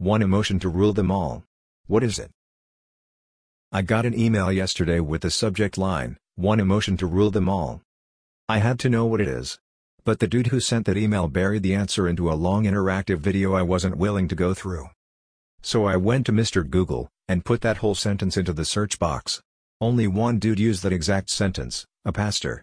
one emotion to rule them all. What is it? I got an email yesterday with the subject line, one emotion to rule them all. I had to know what it is. But the dude who sent that email buried the answer into a long interactive video I wasn't willing to go through. So I went to Mr. Google, and put that whole sentence into the search box. Only one dude used that exact sentence, a pastor.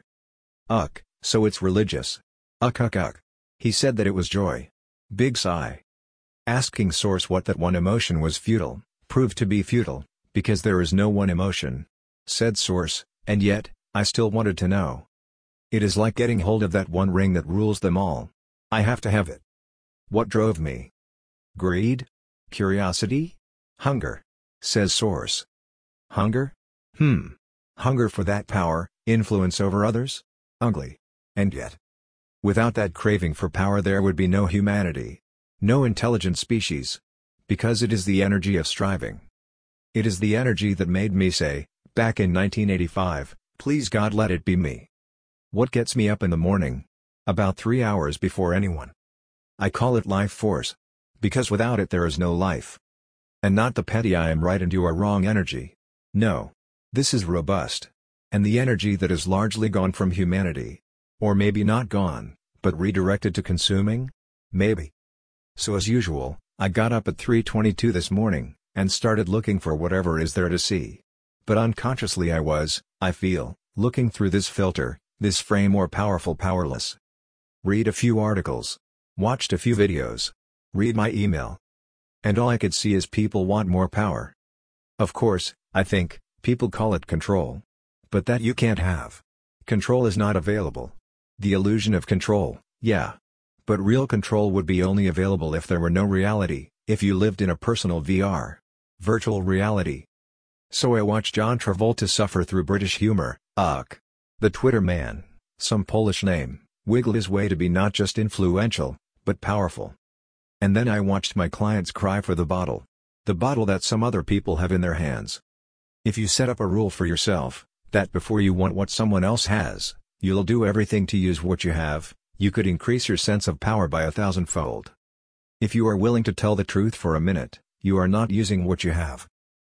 So it's religious. Uck. He said that it was joy. Big sigh. Asking source what that one emotion was futile, proved to be futile, because there is no one emotion. Said source, and yet, I still wanted to know. It is like getting hold of that one ring that rules them all. I have to have it. What drove me? Greed? Curiosity? Hunger? Says source. Hunger? Hunger for that power, influence over others? Ugly. And yet. Without that craving for power there would be no humanity. No intelligent species. Because it is the energy of striving. It is the energy that made me say, back in 1985, please God let it be me. What gets me up in the morning? About 3 hours before anyone. I call it life force. Because without it there is no life. And not the petty I am right and you are wrong energy. No. This is robust. And the energy that is largely gone from humanity. Or maybe not gone, but redirected to consuming? Maybe. So as usual, I got up at 3:22 this morning, and started looking for whatever is there to see. But unconsciously I feel, looking through this filter, this frame more powerful powerless. Read a few articles. Watched a few videos. Read my email. And all I could see is people want more power. Of course, I think, people call it control. But that you can't have. Control is not available. The illusion of control, yeah. But real control would be only available if there were no reality, if you lived in a personal VR. Virtual reality. So I watched John Travolta suffer through British humor, The Twitter man, some Polish name, wiggle his way to be not just influential, but powerful. And then I watched my clients cry for the bottle. The bottle that some other people have in their hands. If you set up a rule for yourself, that before you want what someone else has, you'll do everything to use what you have, you could increase your sense of power by 1,000-fold. If you are willing to tell the truth for a minute, you are not using what you have.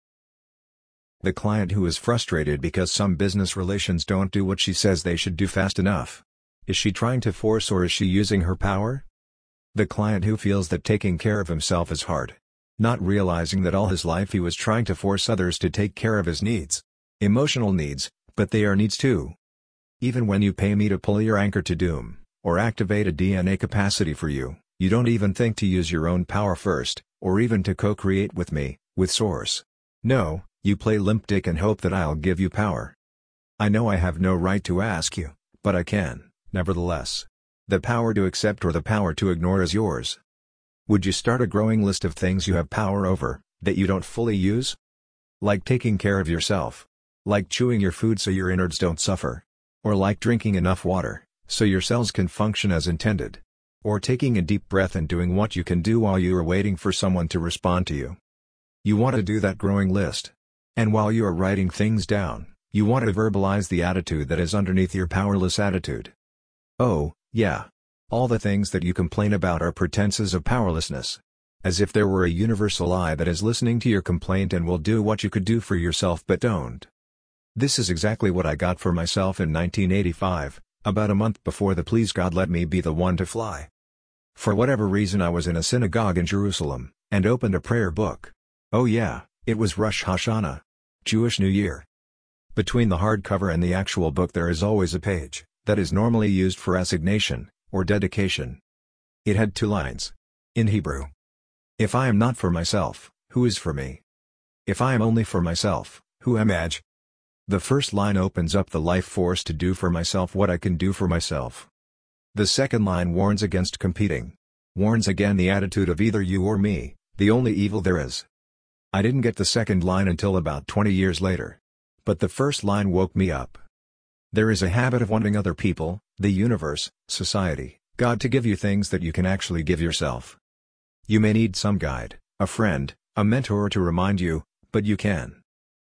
The client who is frustrated because some business relations don't do what she says they should do fast enough. Is she trying to force or is she using her power? The client who feels that taking care of himself is hard. Not realizing that all his life he was trying to force others to take care of his needs. Emotional needs, but they are needs too. Even when you pay me to pull your anchor to doom, or activate a DNA capacity for you, you don't even think to use your own power first, or even to co-create with me, with Source. No, you play limp dick and hope that I'll give you power. I know I have no right to ask you, but I can, nevertheless. The power to accept or the power to ignore is yours. Would you start a growing list of things you have power over, that you don't fully use? Like taking care of yourself. Like chewing your food so your innards don't suffer. Or like drinking enough water, so your cells can function as intended. Or taking a deep breath and doing what you can do while you are waiting for someone to respond to you. You want to do that growing list. And while you are writing things down, you want to verbalize the attitude that is underneath your powerless attitude. Oh, yeah. All the things that you complain about are pretenses of powerlessness. As if there were a universal I that is listening to your complaint and will do what you could do for yourself but don't. This is exactly what I got for myself in 1985, about a month before the Please God Let Me Be the One to Fly. For whatever reason I was in a synagogue in Jerusalem, and opened a prayer book. Oh yeah, it was Rosh Hashanah. Jewish New Year. Between the hardcover and the actual book there is always a page, that is normally used for assignation, or dedication. It had 2 lines. In Hebrew. If I am not for myself, who is for me? If I am only for myself, who am I? The first line opens up the life force to do for myself what I can do for myself. The second line warns against competing. Warns again the attitude of either you or me, the only evil there is. I didn't get the second line until about 20 years later. But the first line woke me up. There is a habit of wanting other people, the universe, society, God to give you things that you can actually give yourself. You may need some guide, a friend, a mentor to remind you, but you can.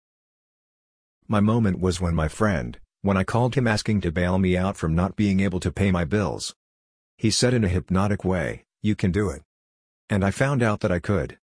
My moment was when I called him asking to bail me out from not being able to pay my bills. He said in a hypnotic way, "You can do it." And I found out that I could.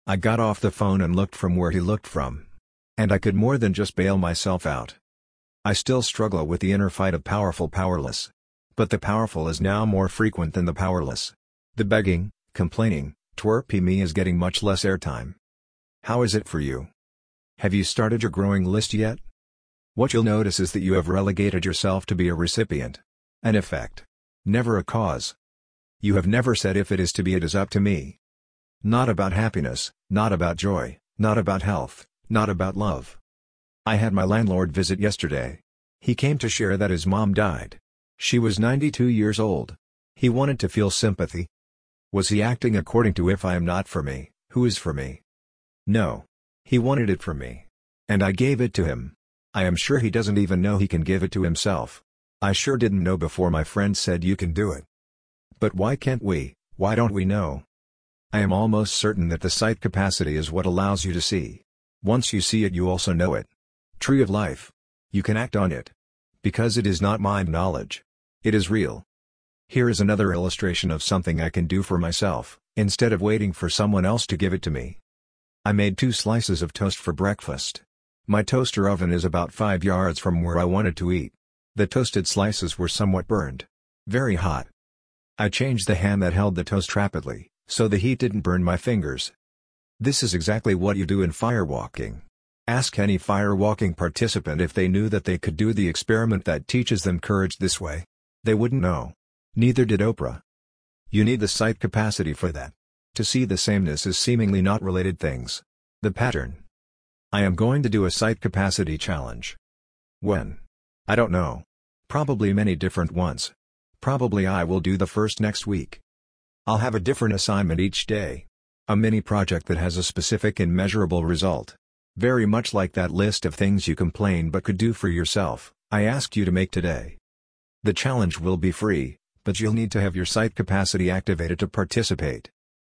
I got off the phone and looked from where he looked from. And I could more than just bail myself out. I still struggle with the inner fight of powerful powerless. But the powerful is now more frequent than the powerless. The begging, complaining, twerpy me is getting much less airtime. How is it for you? Have you started your growing list yet? What you'll notice is that you have relegated yourself to be a recipient. An effect. Never a cause. You have never said if it is to be it is up to me. Not about happiness, not about joy, not about health, not about love. I had my landlord visit yesterday. He came to share that his mom died. She was 92 years old. He wanted to feel sympathy. Was he acting according to if I am not for me, who is for me? No. He wanted it for me. And I gave it to him. I am sure he doesn't even know he can give it to himself. I sure didn't know before my friend said you can do it. But why can't we? Why don't we know? I am almost certain that the sight capacity is what allows you to see. Once you see it, you also know it. Tree of life. You can act on it. Because it is not mind knowledge. It is real. Here is another illustration of something I can do for myself, instead of waiting for someone else to give it to me. I made 2 slices of toast for breakfast. My toaster oven is about 5 yards from where I wanted to eat. The toasted slices were somewhat burned. Very hot. I changed the hand that held the toast rapidly, so the heat didn't burn my fingers. This is exactly what you do in firewalking. Ask any firewalking participant if they knew that they could do the experiment that teaches them courage this way. They wouldn't know. Neither did Oprah. You need the sight capacity for that. To see the sameness as seemingly not related things. The pattern. I am going to do a sight capacity challenge. When? I don't know. Probably many different ones. Probably I will do the first next week. I'll have a different assignment each day. A mini project that has a specific and measurable result. Very much like that list of things you complain but could do for yourself, I asked you to make today. The challenge will be free, but you'll need to have your sight capacity activated to participate.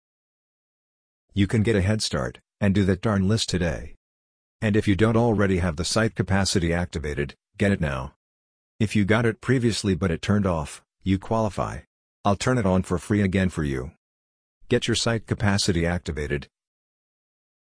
You can get a head start, and do that darn list today. And if you don't already have the sight capacity activated, get it now. If you got it previously but it turned off, you qualify. I'll turn it on for free again for you. Get your sight capacity activated,